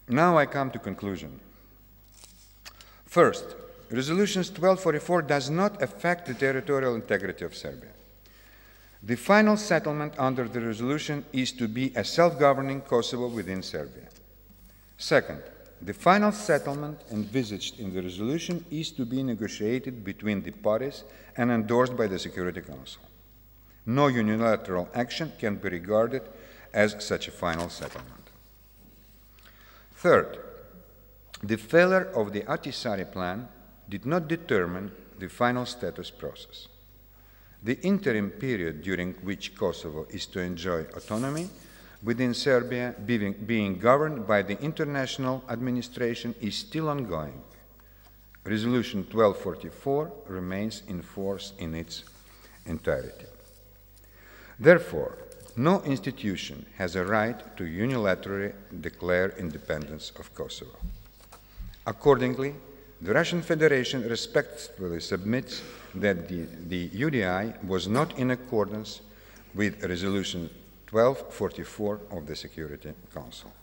Now I come to conclusion. First, Resolution 1244 does not affect the territorial integrity of Serbia. The final settlement under the resolution is to be a self-governing Kosovo within Serbia. Second, the final settlement envisaged in the resolution is to be negotiated between the parties and endorsed by the Security Council. No unilateral action can be regarded as such a final settlement. Third, the failure of the Ahtisaari plan did not determine the final status process. The interim period during which Kosovo is to enjoy autonomy within Serbia, being governed by the international administration, is still ongoing. Resolution 1244 remains in force in its entirety. Therefore, no institution has a right to unilaterally declare independence of Kosovo. Accordingly, the Russian Federation respectfully submits that the UDI was not in accordance with Resolution 1244 of the Security Council.